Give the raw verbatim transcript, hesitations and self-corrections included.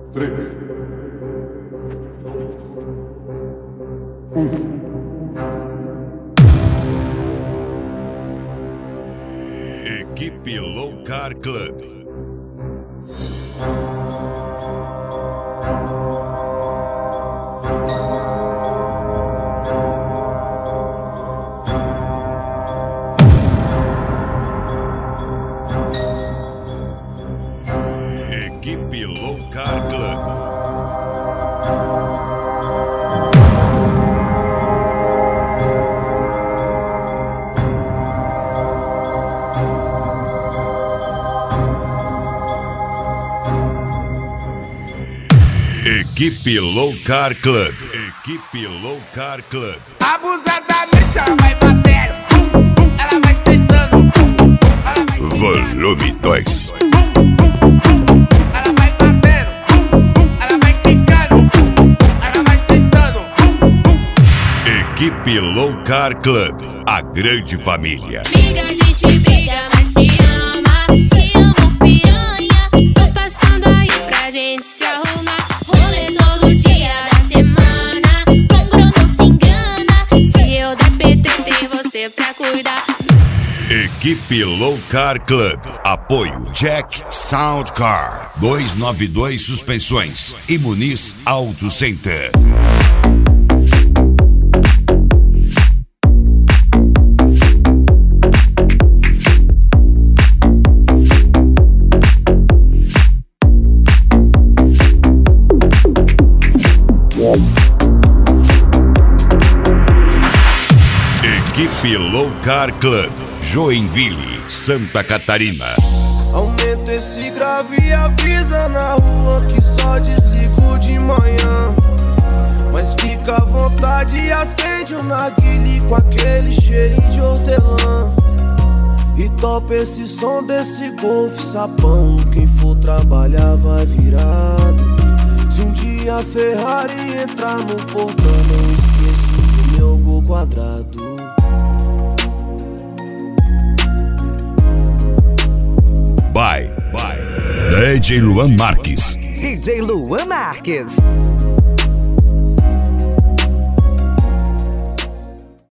três, um. Equipe Low Car Club. Equipe Low Car Club. Equipe Low Car Club. Equipe Low Car Club. Abusadamente ela vai batendo, ela vai sentando, ela vai Volume dois. ela vai batendo, ela vai quicando, ela vai sentando. Equipe Low Car Club. A grande família. Briga, a gente briga, mas se ama. Te amo, piranha. Tô passando aí pra gente se arrumar. Rolê todo dia da semana. Congro não se engana. Se eu der P T, tem você pra cuidar. Equipe Low Car Club. Apoio Jack Sound Car. duzentos e noventa e dois Suspensões. E Muniz Auto Center. Equipe Low Car Club. Joinville, Santa Catarina. Aumenta esse grave e avisa na rua que só desligo de manhã. Mas fica à vontade e acende um narguile com aquele cheirinho de hortelã. E topa esse som desse golfe sapão. Quem for trabalhar vai virado. Se um dia a Ferrari entrar no portão, não esqueço do meu gol quadrado. Bye, bye. D J Luan Marques. D J Luan Marques.